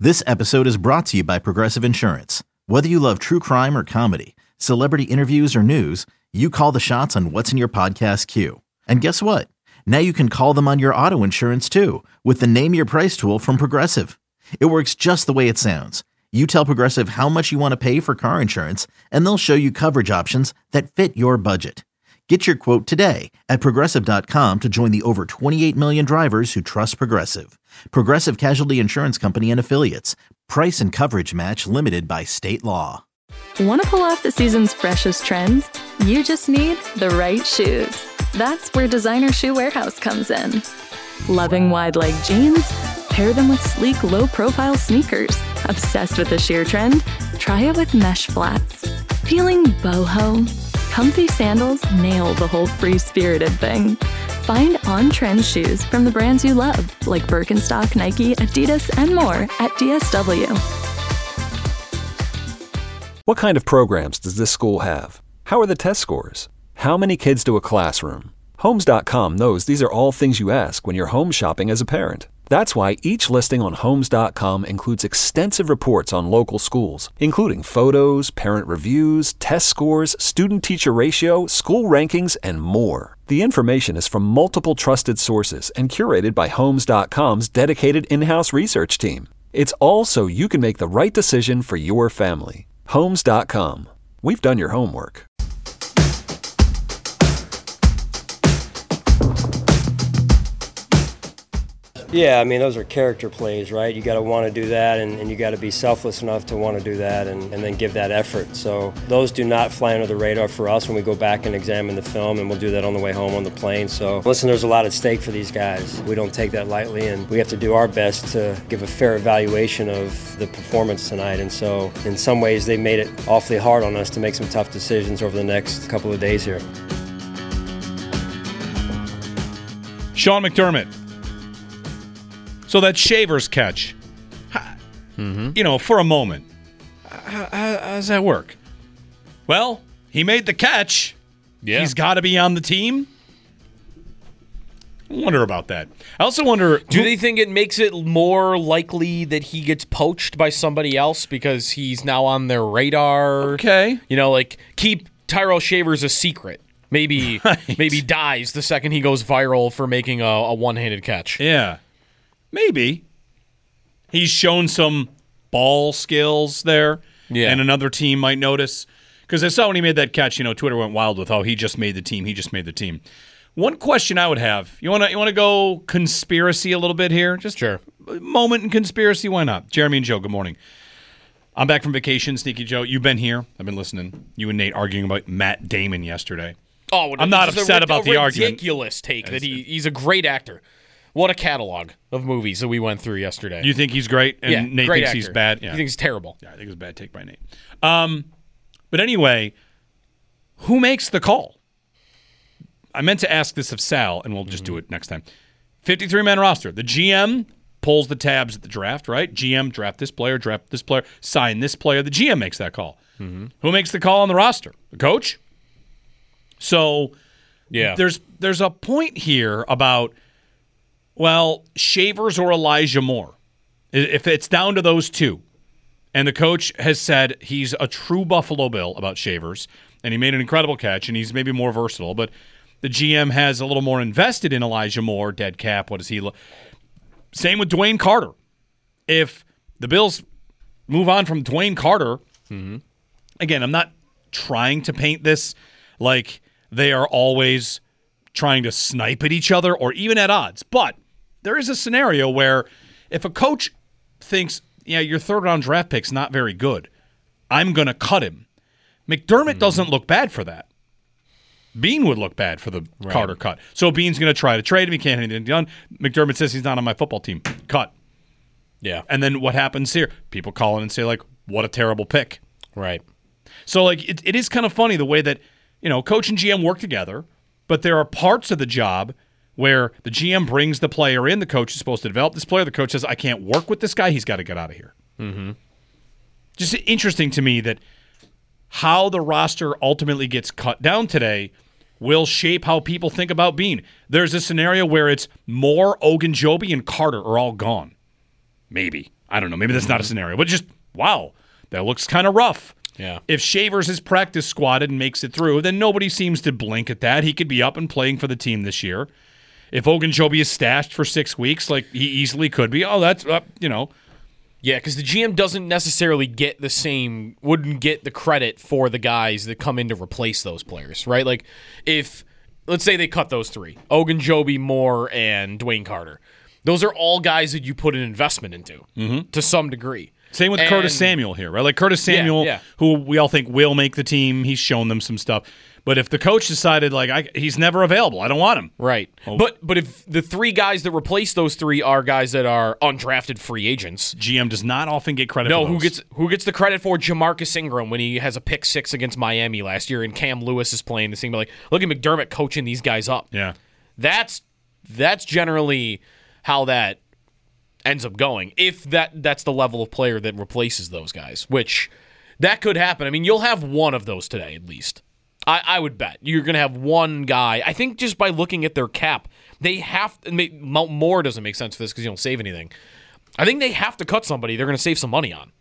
This episode is brought to you by Progressive Insurance. Whether you love true crime or comedy, celebrity interviews or news, you call the shots on what's in your podcast queue. And guess what? Now you can call them on your auto insurance too with the Name Your Price tool from Progressive. It works just the way it sounds. You tell Progressive how much you want to pay for car insurance, and they'll show you coverage options that fit your budget. Get your quote today at Progressive.com to join the over 28 million drivers who trust Progressive. Progressive Casualty Insurance Company and Affiliates. Price and coverage match limited by state law. Want to pull off the season's freshest trends? You just need the right shoes. That's where Designer Shoe Warehouse comes in. Loving wide leg jeans? Pair them with sleek, low-profile sneakers. Obsessed with the sheer trend? Try it with mesh flats. Feeling boho? Comfy sandals nail the whole free-spirited thing. Find on-trend shoes from the brands you love, like Birkenstock, Nike, Adidas, and more at DSW. What kind of programs does this school have? How are the test scores? How many kids do a classroom? Homes.com knows these are all things you ask when you're home shopping as a parent. That's why each listing on Homes.com includes extensive reports on local schools, including photos, parent reviews, test scores, student-teacher ratio, school rankings, and more. The information is from multiple trusted sources and curated by Homes.com's dedicated in-house research team. It's all so you can make the right decision for your family. Homes.com. We've done your homework. Yeah, I mean, those are character plays, right? You got to want to do that, and you got to be selfless enough to want to do that and then give that effort. So those do not fly under the radar for us when we go back and examine the film, and we'll do that on the way home on the plane. So listen, there's a lot at stake for these guys. We don't take that lightly, and we have to do our best to give a fair evaluation of the performance tonight. And so in some ways, they made it awfully hard on us to make some tough decisions over the next couple of days here. Sean McDermott. So that Shavers catch, for a moment, how does that work? Well, he made the catch. Yeah. He's got to be on the team. I wonder about that. I also wonder... Do they think it makes it more likely that he gets poached by somebody else because he's now on their radar? Okay. Keep Tyrell Shavers a secret. Maybe dies the second he goes viral for making a one-handed catch. Yeah. Maybe. He's shown some ball skills there. Yeah. And another team might notice. Because I saw when he made that catch, Twitter went wild with, he just made the team. One question I would have, you want to go conspiracy a little bit here? Just sure. A moment in conspiracy, why not? Jeremy and Joe, good morning. I'm back from vacation, Sneaky Joe. You've been here. I've been listening. You and Nate arguing about Matt Damon yesterday. Oh, I'm not upset about the argument. Ridiculous take that he's a great actor. What a catalog of movies that we went through yesterday. You think he's great, and Nate thinks actor. he's bad? Yeah. He thinks he's terrible. Yeah, I think it was a bad take by Nate. But anyway, who makes the call? I meant to ask this of Sal, and we'll just do it next time. 53-man roster. The GM pulls the tabs at the draft, right? GM, draft this player, sign this player. The GM makes that call. Mm-hmm. Who makes the call on the roster? The coach? So there's a point here about... Well, Shavers or Elijah Moore. If it's down to those two, and the coach has said he's a true Buffalo Bill about Shavers, and he made an incredible catch, and he's maybe more versatile, but the GM has a little more invested in Elijah Moore, dead cap, what does he look? Same with Dwayne Carter. If the Bills move on from Dwayne Carter, again, I'm not trying to paint this like they are always trying to snipe at each other or even at odds, but there is a scenario where if a coach thinks, your third-round draft pick's not very good, I'm going to cut him. McDermott doesn't look bad for that. Bean would look bad for the Carter cut. So Bean's going to try to trade him. He can't get anything done. McDermott says he's not on my football team. Cut. Yeah. And then what happens here? People call in and say, what a terrible pick. Right. So, it is kind of funny the way that, coach and GM work together, but there are parts of the job where the GM brings the player in, the coach is supposed to develop this player, the coach says, I can't work with this guy, he's got to get out of here. Mm-hmm. Just interesting to me that how the roster ultimately gets cut down today will shape how people think about Bean. There's a scenario where it's Moore, Ogunjobi, and Carter are all gone. Maybe. I don't know. Maybe that's not a scenario, but just, wow, that looks kind of rough. Yeah. If Shavers is practice squatted and makes it through, then nobody seems to blink at that. He could be up and playing for the team this year. If Ogunjobi is stashed for 6 weeks, like he easily could be, that's, Yeah, because the GM doesn't necessarily wouldn't get the credit for the guys that come in to replace those players, right? Like, let's say they cut those three, Ogunjobi, Moore, and Dwayne Carter. Those are all guys that you put an investment into to some degree. Same with Curtis Samuel here, right? Like Curtis Samuel, who we all think will make the team. He's shown them some stuff. But if the coach decided, he's never available, I don't want him. Right. Oh. But if the three guys that replace those three are guys that are undrafted free agents. GM does not often get credit for those. Who gets the credit for Jamarcus Ingram when he has a pick 6 against Miami last year and Cam Lewis is playing this thing? But look at McDermott coaching these guys up. Yeah. That's generally how that ends up going, if that's the level of player that replaces those guys, which that could happen. I mean, you'll have one of those today at least. I would bet you're going to have one guy. I think just by looking at their cap, they have to – Moore doesn't make sense for this because you don't save anything. I think they have to cut somebody they're going to save some money on.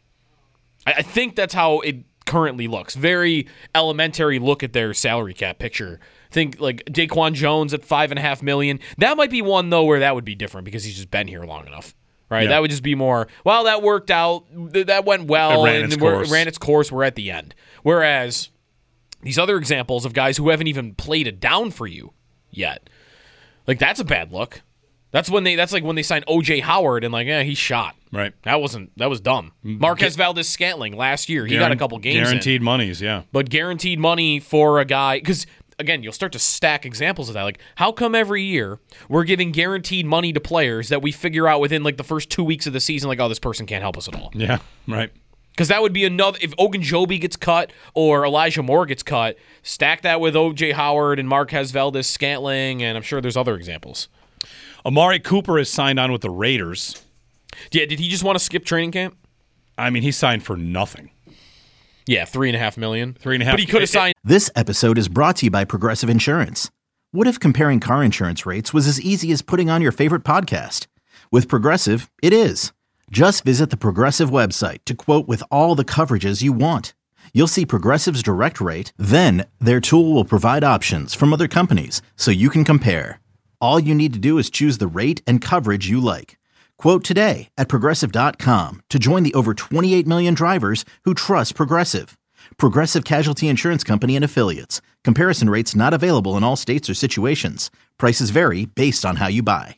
I think that's how it currently looks. Very elementary look at their salary cap picture. Think like Daquan Jones at $5.5 million. That might be one, though, where that would be different because he's just been here long enough. Right, That would just be more, well, that worked out, that went well, ran its course. We're at the end. Whereas these other examples of guys who haven't even played it down for you yet, that's a bad look. That's like when they signed O.J. Howard and he shot. Right. That was dumb. Marquez Valdes-Scantling last year, he got a couple games guaranteed monies, yeah. But guaranteed money for a guy, because again, you'll start to stack examples of that. Like, how come every year we're giving guaranteed money to players that we figure out within the first 2 weeks of the season, this person can't help us at all? Yeah, right. Because that would be another. If Ogunjobi gets cut or Elijah Moore gets cut, stack that with O.J. Howard and Marquez Valdes-Scantling, and I'm sure there's other examples. Amari Cooper is signed on with the Raiders. Yeah, did he just want to skip training camp? I mean, he signed for nothing. Yeah, $3.5 million. But he could have signed. This episode is brought to you by Progressive Insurance. What if comparing car insurance rates was as easy as putting on your favorite podcast? With Progressive, it is. Just visit the Progressive website to quote with all the coverages you want. You'll see Progressive's direct rate, then their tool will provide options from other companies so you can compare. All you need to do is choose the rate and coverage you like. Quote today at Progressive.com to join the over 28 million drivers who trust Progressive. Progressive Casualty Insurance Company and Affiliates. Comparison rates not available in all states or situations. Prices vary based on how you buy.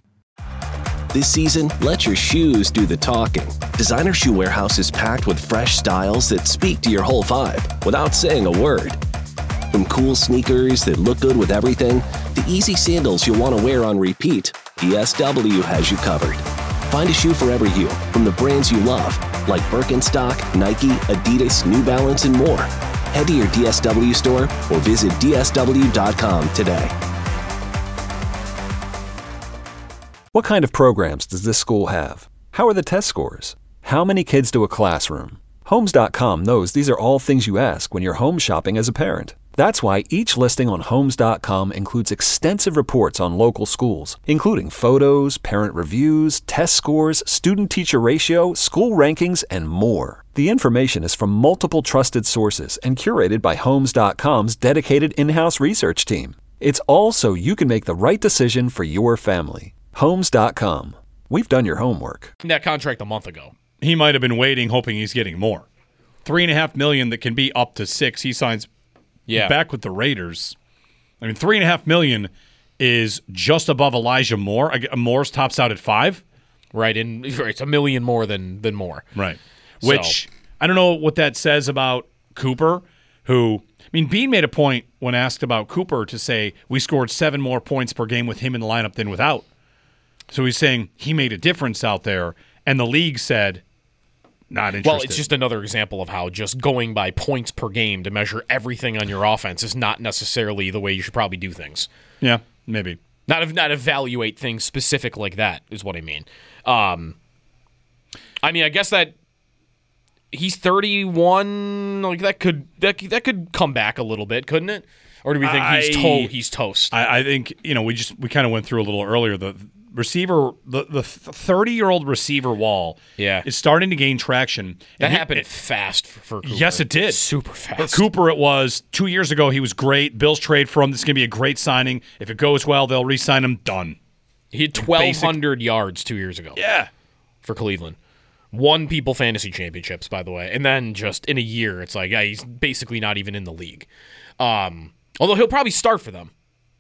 This season, let your shoes do the talking. Designer Shoe Warehouse is packed with fresh styles that speak to your whole vibe without saying a word. From cool sneakers that look good with everything to easy sandals you'll want to wear on repeat, DSW has you covered. Find a shoe for every you, from the brands you love, like Birkenstock, Nike, Adidas, New Balance, and more. Head to your DSW store or visit DSW.com today. What kind of programs does this school have? How are the test scores? How many kids to a classroom? Homes.com knows these are all things you ask when you're home shopping as a parent. That's why each listing on Homes.com includes extensive reports on local schools, including photos, parent reviews, test scores, student-teacher ratio, school rankings, and more. The information is from multiple trusted sources and curated by Homes.com's dedicated in-house research team. It's all so you can make the right decision for your family. Homes.com. We've done your homework. That contract a month ago. He might have been waiting, hoping he's getting more. $3.5 million that can be up to $6 million. He signs back with the Raiders. I mean, $3.5 million is just above Elijah Moore. Moore's tops out at $5 million. Right, and it's $1 million more than Moore. Right. Which, I don't know what that says about Cooper, who, I mean, Bean made a point when asked about Cooper to say, we scored 7 more points per game with him in the lineup than without. So he's saying he made a difference out there, and the league said, not interested. Well, it's just another example of how just going by points per game to measure everything on your offense is not necessarily the way you should probably do things. Yeah, maybe. Not evaluate things specific like that is what I mean. I guess that he's 31. Like that could come back a little bit, couldn't it? Or do we think he's toast? I think we kind of went through a little earlier receiver, the 30-year-old receiver wall is starting to gain traction. That happened fast for Cooper. Yes, it did. Super fast. For Cooper, it was 2 years ago. He was great. Bills trade for him. This is going to be a great signing. If it goes well, they'll re-sign him. Done. He had 1,200 yards 2 years ago. Yeah. For Cleveland. Won people fantasy championships, by the way. And then just in a year, it's like, he's basically not even in the league. Although he'll probably start for them.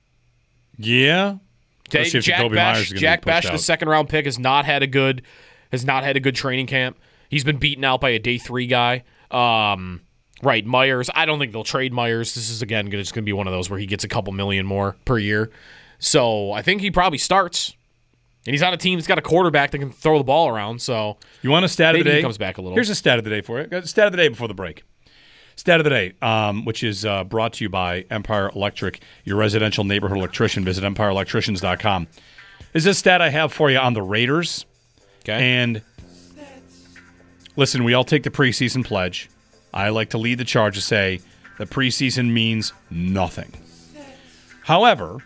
Yeah. Jack Bash, the second-round pick, has not had a good training camp. He's been beaten out by a day 3 guy. Right, Myers. I don't think they'll trade Myers. This is, again, just going to be one of those where he gets a couple million more per year. So I think he probably starts. And he's on a team that's got a quarterback that can throw the ball around. So you want a stat of the day? He comes back a little. Here's a stat of the day for you. Got a stat of the day before the break. Stat of the day, which is brought to you by Empire Electric, your residential neighborhood electrician. Visit empireelectricians.com. This is a stat I have for you on the Raiders. Okay. And listen, we all take the preseason pledge. I like to lead the charge to say the preseason means nothing. However,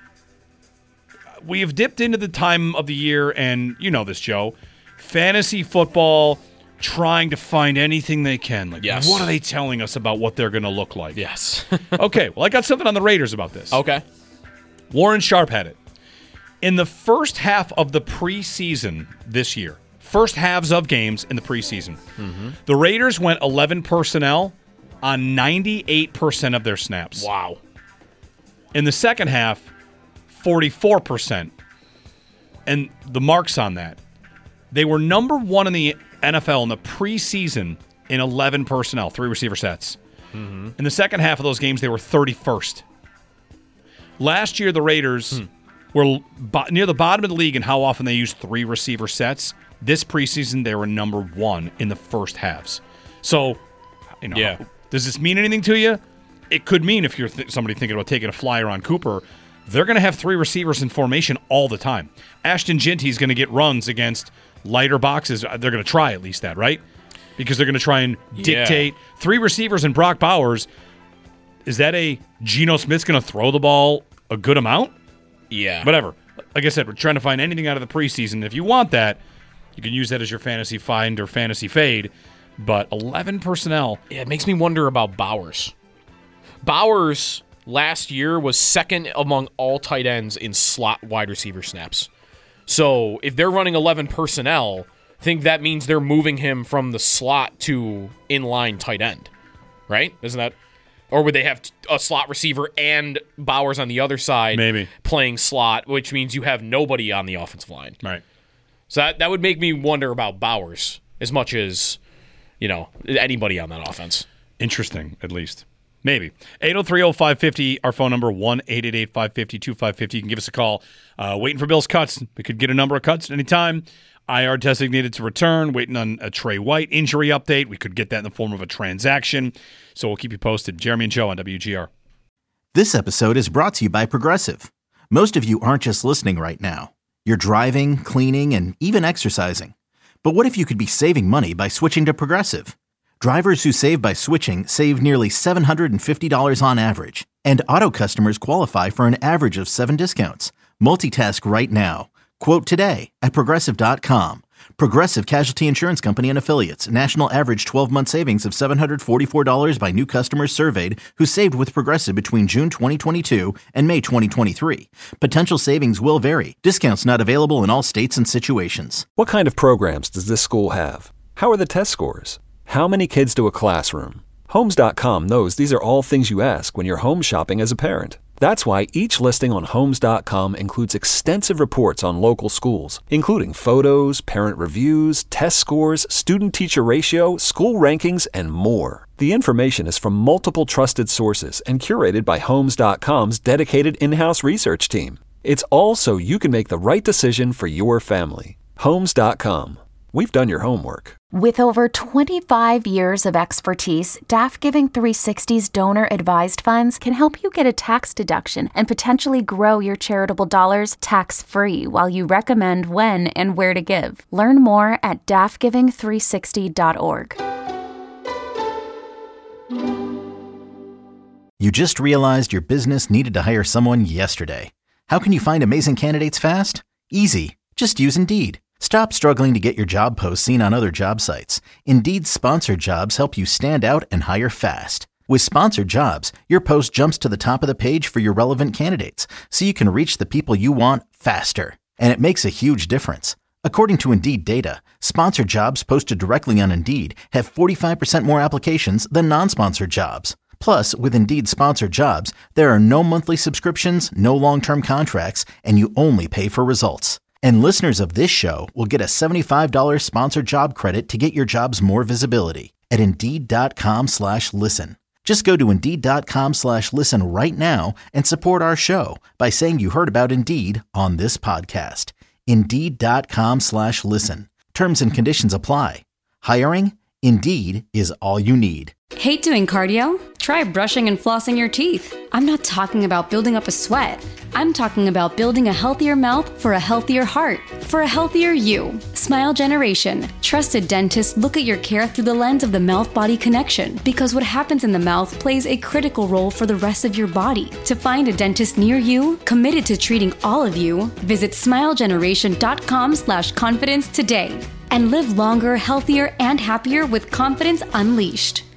we have dipped into the time of the year, and you know this, Joe, fantasy football, trying to find anything they can. Like, yes. What are they telling us about what they're going to look like? Yes. Okay, well, I got something on the Raiders about this. Okay. Warren Sharp had it. In the first half of the preseason this year, first halves of games in the preseason, the Raiders went 11 personnel on 98% of their snaps. Wow. In the second half, 44%. And the marks on that, they were number 1 in the NFL in the preseason in 11 personnel, 3 receiver sets. In the second half of those games, they were 31st. Last year, the Raiders were near the bottom of the league in how often they used 3 receiver sets. This preseason, they were number 1 in the first halves. So, does this mean anything to you? It could mean, if you're somebody thinking about taking a flyer on Cooper, they're going to have 3 receivers in formation all the time. Ashton Ginty's going to get runs against lighter boxes. They're going to try at least that, right? Because they're going to try and dictate 3 receivers and Brock Bowers. Is that a Geno Smith's going to throw the ball a good amount? Yeah. Whatever. Like I said, we're trying to find anything out of the preseason. If you want that, you can use that as your fantasy find or fantasy fade. But 11 personnel. Yeah, it makes me wonder about Bowers. Bowers last year was second among all tight ends in slot wide receiver snaps. So if they're running 11 personnel, I think that means they're moving him from the slot to inline tight end, right? Isn't that? Or would they have a slot receiver and Bowers on the other side playing slot, which means you have nobody on the offensive line. Right. So that would make me wonder about Bowers as much as, anybody on that offense. Interesting, at least. Maybe. 803-0550, our phone number, 1-888-550-2550. You can give us a call. Waiting for Bill's cuts. We could get a number of cuts at any time. IR designated to return. Waiting on a Trey White injury update. We could get that in the form of a transaction. So we'll keep you posted. Jeremy and Joe on WGR. This episode is brought to you by Progressive. Most of you aren't just listening right now. You're driving, cleaning, and even exercising. But what if you could be saving money by switching to Progressive? Drivers who save by switching save nearly $750 on average, and auto customers qualify for an average of 7 discounts. Multitask right now. Quote today at Progressive.com. Progressive Casualty Insurance Company and Affiliates. National average 12-month savings of $744 by new customers surveyed who saved with Progressive between June 2022 and May 2023. Potential savings will vary. Discounts not available in all states and situations. What kind of programs does this school have? How are the test scores? How many kids to a classroom? Homes.com knows these are all things you ask when you're home shopping as a parent. That's why each listing on Homes.com includes extensive reports on local schools, including photos, parent reviews, test scores, student-teacher ratio, school rankings, and more. The information is from multiple trusted sources and curated by Homes.com's dedicated in-house research team. It's all so you can make the right decision for your family. Homes.com. We've done your homework. With over 25 years of expertise, DAF Giving 360's donor-advised funds can help you get a tax deduction and potentially grow your charitable dollars tax-free while you recommend when and where to give. Learn more at dafgiving360.org. You just realized your business needed to hire someone yesterday. How can you find amazing candidates fast? Easy. Just use Indeed. Stop struggling to get your job posts seen on other job sites. Indeed's sponsored jobs help you stand out and hire fast. With sponsored jobs, your post jumps to the top of the page for your relevant candidates, so you can reach the people you want faster. And it makes a huge difference. According to Indeed data, sponsored jobs posted directly on Indeed have 45% more applications than non-sponsored jobs. Plus, with Indeed sponsored jobs, there are no monthly subscriptions, no long-term contracts, and you only pay for results. And listeners of this show will get a $75 sponsored job credit to get your jobs more visibility at Indeed.com/listen. Just go to Indeed.com/listen right now and support our show by saying you heard about Indeed on this podcast. Indeed.com/listen. Terms and conditions apply. Hiring? Indeed is all you need. Hate doing cardio? Try brushing and flossing your teeth. I'm not talking about building up a sweat. I'm talking about building a healthier mouth for a healthier heart, for a healthier you. Smile Generation. Trusted dentists look at your care through the lens of the mouth-body connection, because what happens in the mouth plays a critical role for the rest of your body. To find a dentist near you, committed to treating all of you, visit smilegeneration.com/confidence today. And live longer, healthier, and happier with confidence unleashed.